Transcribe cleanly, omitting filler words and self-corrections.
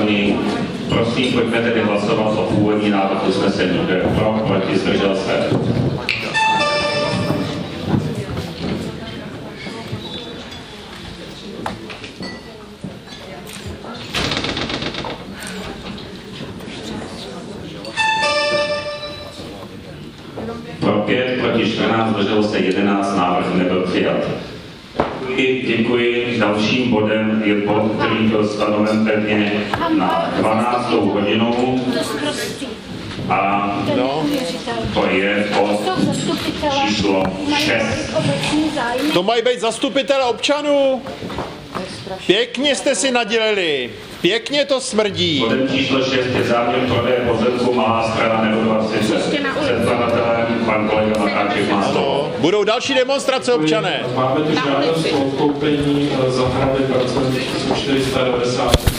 zákony. Prosím, pojďme tedy hlasovat o původní návrh usnesení. Kdo je pro, proti, zdržel se. Pro 5, proti 14, zdrželo se 11, návrh nebyl přijat. Děkuji. Dalším bodem je bod, který byl stanoven pevně na 12. hodinu. A to je bod číslo 6. To mají být zastupitelé občanů. Pěkně jste si nadělili. Pěkně to smrdí. Bodem číslo 6 je záměr prodeje pozemku Malá Strana nebudova sice. Předkladatelem pan kolega Macháček má slovo. Budou další demonstrace, občané. Máme tu žádost o odkoupení zahrady parcely 490.